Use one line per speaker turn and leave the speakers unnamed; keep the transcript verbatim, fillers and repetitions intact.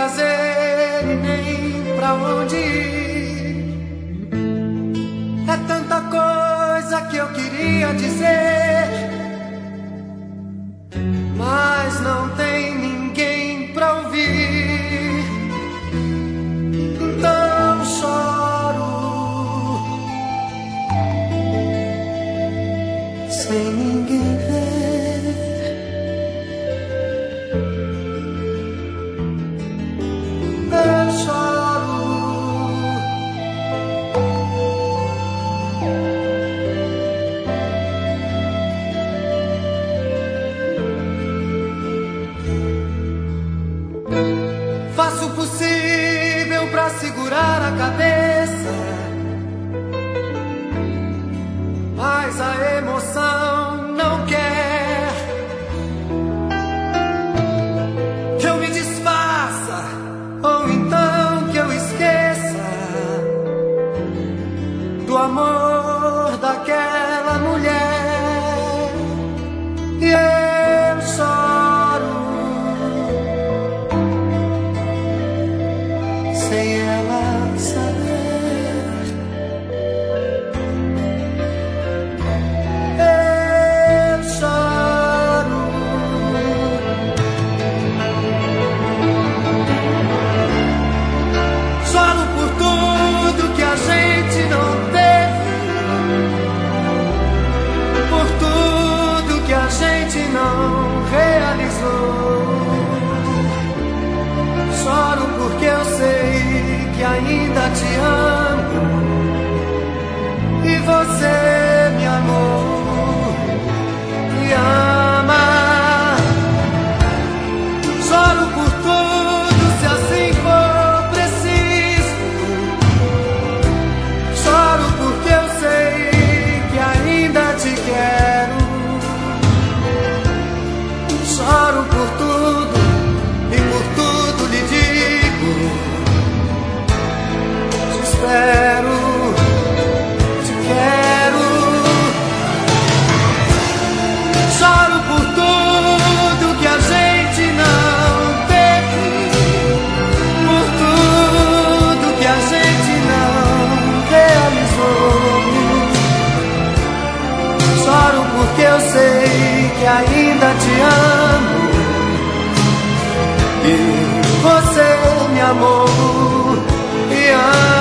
fazer e nem pra onde ir. É tanta coisa que eu queria dizer, mas não tem ninguém pra ouvir. Então choro sem ninguém ver. Eu choro faço o possível pra segurar a cabeça, mas a emoção não quer que eu me desfaça, ou então que eu esqueça do amor daquela mulher. E eu choro sem ela saber. Eu choro choro por tudo que a gente não teve, por tudo que a gente não realizou. Choro porque eu sei que ainda te amo e você me amou e ama. Choro por tudo se assim for preciso. Choro porque eu sei que ainda te quero. Choro por tudo e por tudo lhe digo: te espero, te quero. Choro por tudo que a gente não teve, por tudo que a gente não realizou. Choro porque eu sei que ainda te amo e você me amou e ama.